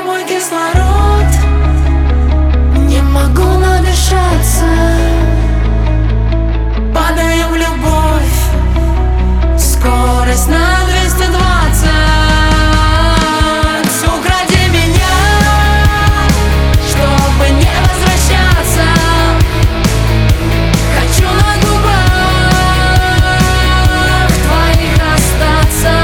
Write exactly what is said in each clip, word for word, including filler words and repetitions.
мой кислород, не могу надышаться. Падаем в любовь, скорость на двести двадцать. Укради меня, чтобы не возвращаться. Хочу на губах твоих остаться.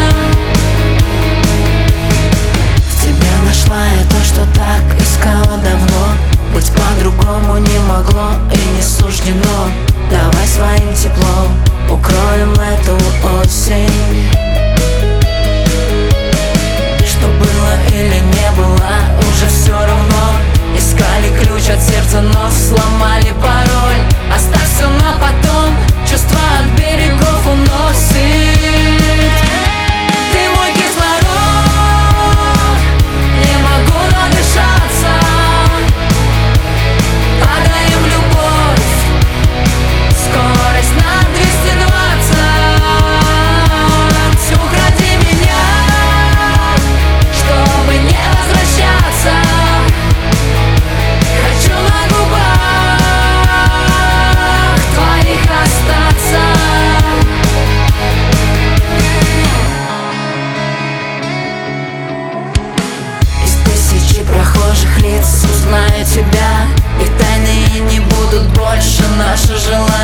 В тебе нашла я то, что так искала давно. Быть по-другому не могло и не суждено. Давай своим теплом укроем эту осень. Что было или не было, уже все равно. Искали ключ от сердца, но сломали пароль. Оставь все на потом, чувства от берегов уносит. Ты мой кислород, не могу надышаться. Падаем в любовь, скорость на двести двадцать. Укради меня, чтобы не возвращаться. Хочу на губах твоих остаться. Из тысячи прохожих лиц узнаю тебя, и тайные не будут больше наши желания.